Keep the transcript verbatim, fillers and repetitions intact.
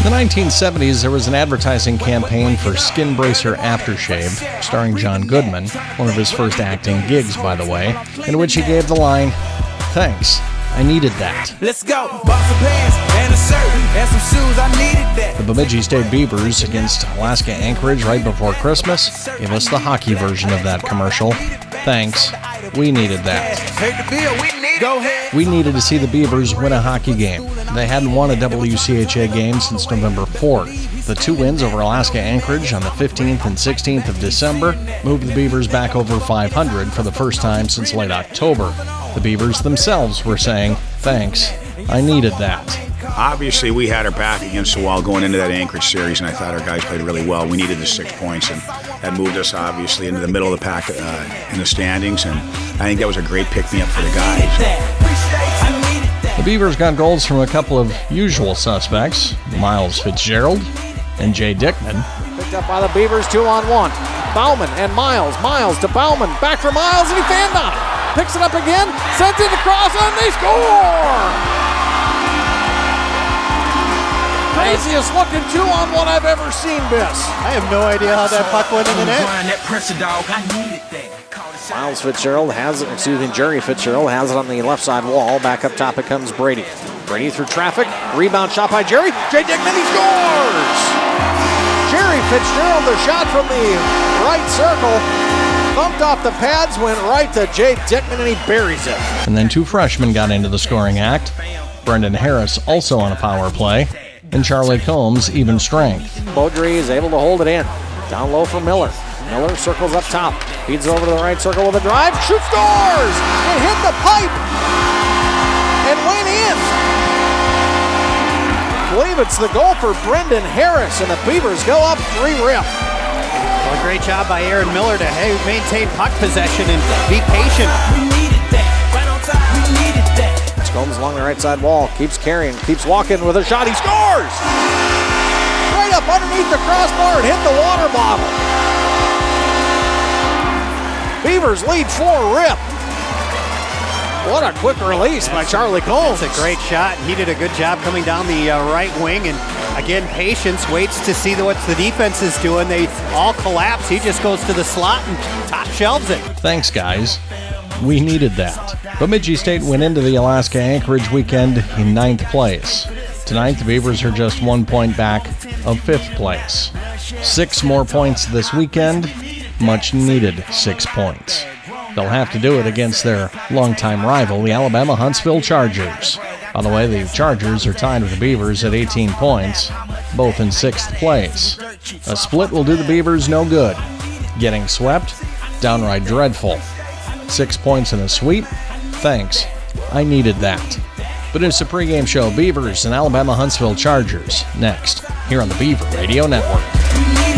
In the nineteen seventies, there was an advertising campaign for Skin Bracer Aftershave, starring John Goodman, one of his first acting gigs, by the way, in which he gave the line, "Thanks, I needed that." Let's go. Box of pants and a shirt and some shoes. I needed that. The Bemidji State Beavers against Alaska Anchorage right before Christmas gave us the hockey version of that commercial. Thanks, we needed that. Take the bill. We need. Go ahead. We needed to see the Beavers win a hockey game. They hadn't won a W C H A game since November fourth. The two wins over Alaska Anchorage on the fifteenth and sixteenth of December moved the Beavers back over five hundred for the first time since late October. The Beavers themselves were saying, "Thanks, I needed that." Obviously, we had our back against the wall going into that Anchorage series, and I thought our guys played really well. We needed the six points, and that moved us, obviously, into the middle of the pack uh, in the standings, and I think that was a great pick-me-up for the guys. The Beavers got goals from a couple of usual suspects, Miles Fitzgerald and Jay Dickman. Picked up by the Beavers, two on one. Bauman and Miles. Miles to Bauman. Back for Miles, and he fanned on it. Picks it up again, sends it across, and they score! Craziest looking two on one I've ever seen, Biss. I have no idea how that puck went in the net. Miles Fitzgerald has it, excuse me, Jerry Fitzgerald has it on the left side wall. Back up top it comes Brady. Brady through traffic. Rebound shot by Jerry. Jay Dickman, he scores! Jerry Fitzgerald, the shot from the right circle. Bumped off the pads, went right to Jay Dickman, and he buries it. And then two freshmen got into the scoring act. Brendan Harris also on a power play. And Charlie Combs, even strength. Beaudry is able to hold it in. Down low for Miller. Miller circles up top. Feeds it over to the right circle with a drive. Shoot, scores! It hit the pipe and went in. I believe it's the goal for Brendan Harris, and the Beavers go up three rip. Well, great job by Aaron Miller to hey, maintain puck possession and be patient. We needed that. Right on time. We needed that. Combs along the right side wall, keeps carrying, keeps walking with a shot, he scores! Right up underneath the crossbar and hit the water bottle. Beavers lead four rip. What a quick release by Charlie Combs. That's a great shot. He did a good job coming down the uh, right wing, and again, patience, waits to see what the defense is doing. They all collapse. He just goes to the slot and top shelves it. Thanks, guys. We needed that. Bemidji State went into the Alaska Anchorage weekend in ninth place. Tonight, the Beavers are just one point back of fifth place. Six more points this weekend, much needed six points. They'll have to do it against their longtime rival, the Alabama Huntsville Chargers. By the way, the Chargers are tied with the Beavers at eighteen points, both in sixth place. A split will do the Beavers no good. Getting swept, downright dreadful. Six points in a sweep? Thanks. I needed that. But it's a pregame show, Beavers and Alabama Huntsville Chargers, next, here on the Beaver Radio Network.